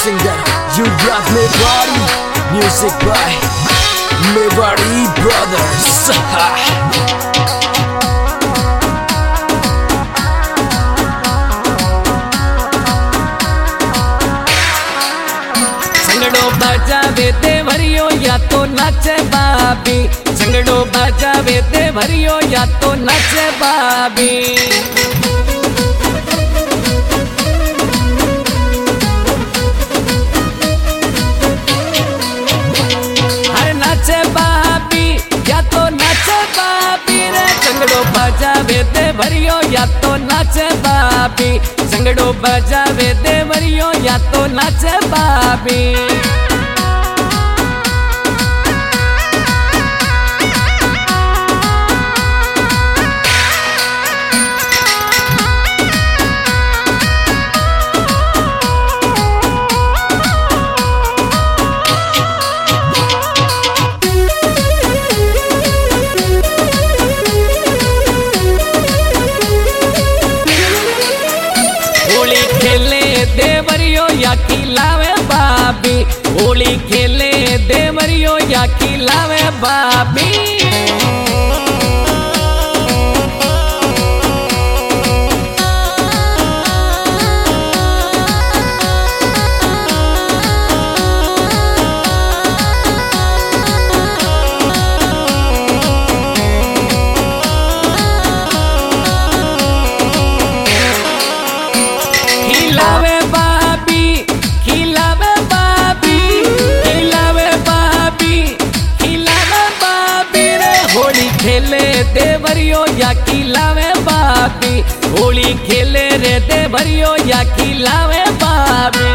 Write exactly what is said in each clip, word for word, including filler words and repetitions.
singer Yuvraj Mewari. Music by Mewari Brothers. संगड़ो बजावे देवरियो या तो नाचे बाबी, संगड़ो बजावे देवरियो या तो नाचे बाबी। हर नाचे बाबी या तो नाचे बाबी रे, संगड़ो बजावे देवरियो या तो नाचे बाबी, संगड़ो बजावे देवरियो या तो नाचे बाबी। होली खेले देवरियो या खिलावे बाबी, होली खेले देवरियो या खिलावे बाबी। खिलावे बाबी, खिलावे बाबी, खिलावे बाबी, खिलावे बाबी रे। होली खेले देवरियो या खिलावे बाबी, होली खेले रे देवरियो या खिलावे बाबी।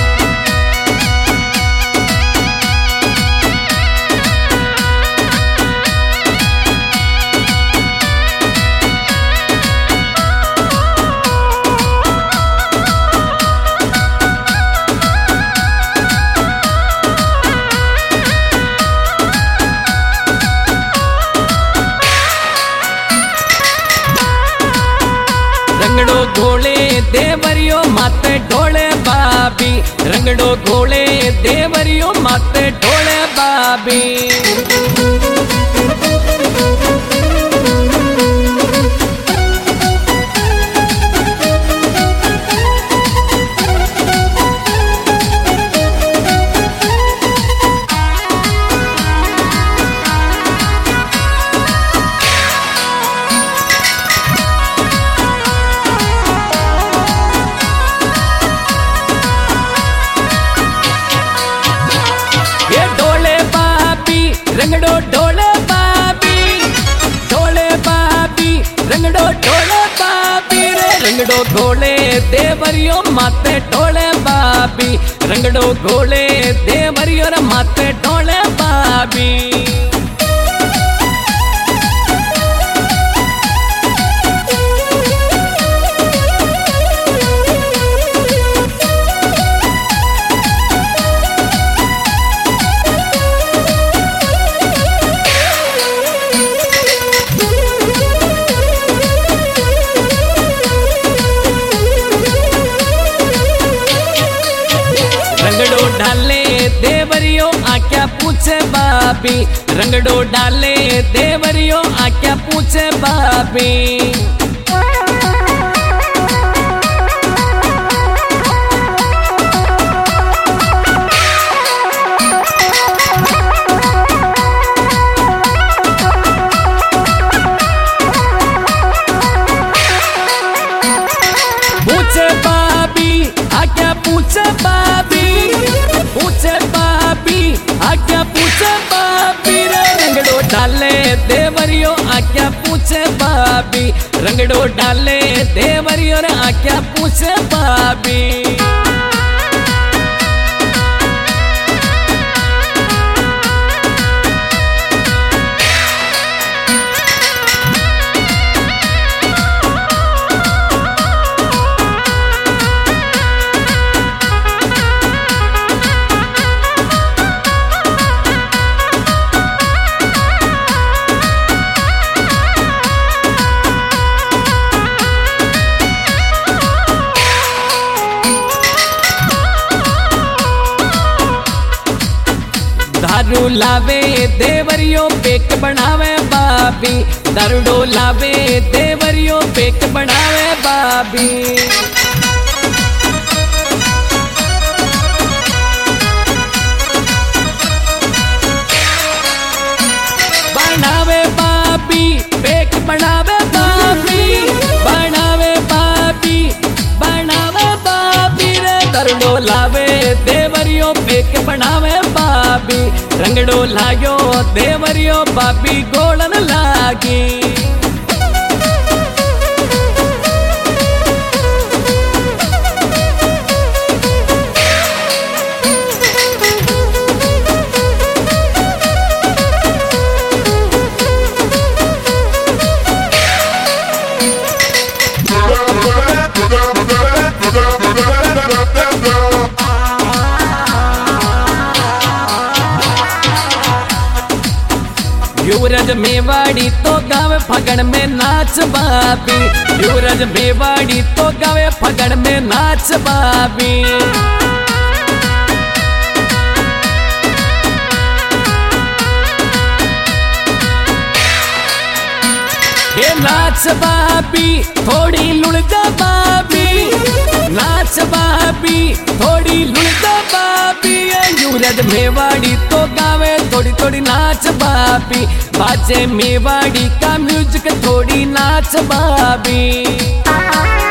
रंगड़ो घोड़े देवरियो माते ढोले बाबी, रंगड़ो घोड़े देवरियो माते ढोले बाबी। ये ढोले बाबी रंगड़ो ढोले बाबी, ढोले बाबी रंगड़ो ढोले बाबी रे। रंगड़ो घोड़े देवरियो माते ढोले बाबी, रंगड़ो घोड़े देवरियो रे माते ढोले बाबी। रंगड़ो डाले देवरियो आक्या पूछे बाबी, रंगड़ो डाले देवरियो आक्या पूछे बाबी। पूछे बाबी आक्या पूछे बाबी, पूछे बाबी आक्या पूछे बाबी रे। रंगड़ो डाले देवरियो आक्या पूछे बाबी, रंगड़ो डाले देवरियो रे आक्या पूछे बाबी। दारू लावे देवरियो पेक बनावे बाबी, दारू लावे देवरियो पेक बनावे बाबी। बनावे बाबी पेक बनावे बाबी, बनावे बाबी बनावे बाबी रे, दारू लावे देवरियो पेक बनावे बाबी, रंगड़ो लाग्यो देवरियो बाबी गोलन लागी। युवराज मेवाड़ी तो गावे फगड़ में नाच बाबी, युवराज मेवाड़ी तो गावे फगड़ में नाच बाबी। ये नाच बाबी थोड़ी लुढ़का बाबी, नाच बाबी थोड़ी लुढ़का बाबी। युवराज मेवाड़ी तो गावे थोड़ी थोड़ी नाच बाबी, बाजे मेवाड़ी का म्यूजिक थोड़ी नाच बाबी।